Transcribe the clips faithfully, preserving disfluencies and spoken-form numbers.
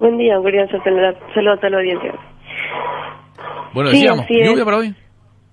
Buen día, quería saludar a la audiencia. Bueno, Sí, decíamos, así es. ¿lluvia para hoy?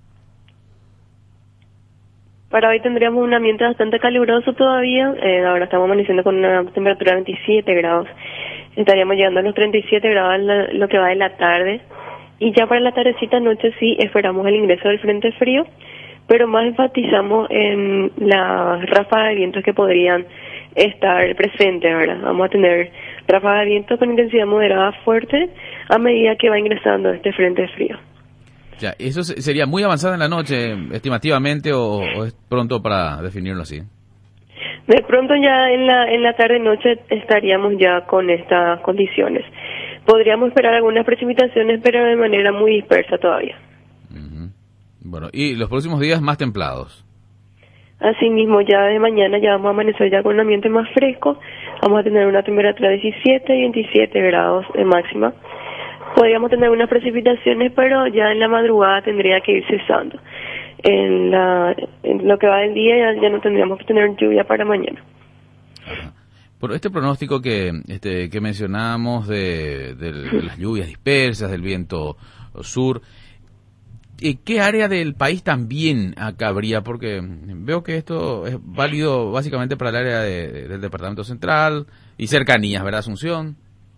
Para hoy tendríamos un ambiente bastante caluroso todavía. Eh, ahora estamos amaneciendo con una temperatura de veintisiete grados. Estaríamos llegando a los treinta y siete grados en la- lo que va de la tarde. Y ya para la tardecita noche sí esperamos el ingreso del frente frío, pero más enfatizamos en las ráfagas de vientos que podrían estar presentes. Ahora vamos a tener ráfagas de viento con intensidad moderada fuerte a medida que va ingresando este frente frío. Ya, ¿eso se- sería muy avanzada en la noche, estimativamente, o, o es pronto para definirlo así? De pronto ya en la en la tarde noche estaríamos ya con estas condiciones. Podríamos esperar algunas precipitaciones, pero de manera muy dispersa todavía. Ujú. Bueno, y los próximos días más templados. Asimismo, ya de mañana ya vamos a amanecer ya con un ambiente más fresco. Vamos a tener una temperatura de diecisiete y veintisiete grados de máxima. Podríamos tener unas precipitaciones, pero ya en la madrugada tendría que ir cesando. En, la, en lo que va del día ya, ya no tendríamos que tener lluvia para mañana. Ajá. Por este pronóstico que este, que mencionábamos de, de- de las lluvias dispersas, del viento sur, ¿eh, ¿qué área del país también acá habría? Porque veo que esto es válido básicamente para el área de- del Departamento Central y cercanías, ¿verdad, Asunción?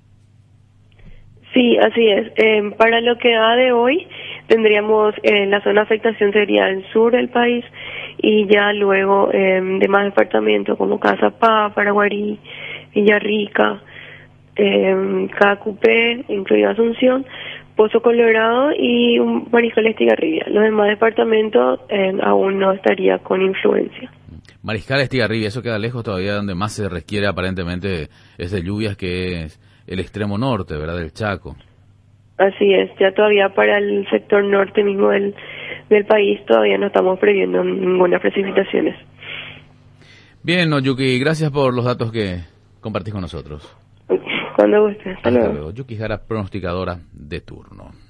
Sí, así es. Eh, para lo que va de hoy, tendríamos eh, la zona de afectación sería el sur del país y ya luego eh, demás departamentos como Cazapá, Paraguarí, Villarrica, eh, Cacupé, incluido Asunción, Pozo Colorado y un Mariscal Estigarribia. Los demás departamentos eh, aún no estaría con influencia. Mariscal Estigarribia, eso queda lejos todavía, donde más se requiere aparentemente es de lluvias, que es el extremo norte, ¿verdad?, del Chaco. Así es, ya todavía para el sector norte mismo del, del país todavía no estamos previendo ninguna precipitaciones. Bien, no, Yuki, gracias por los datos que compartís con nosotros. Cuando guste, hasta Hasta luego. luego. Yuki Jara, pronosticadora de turno.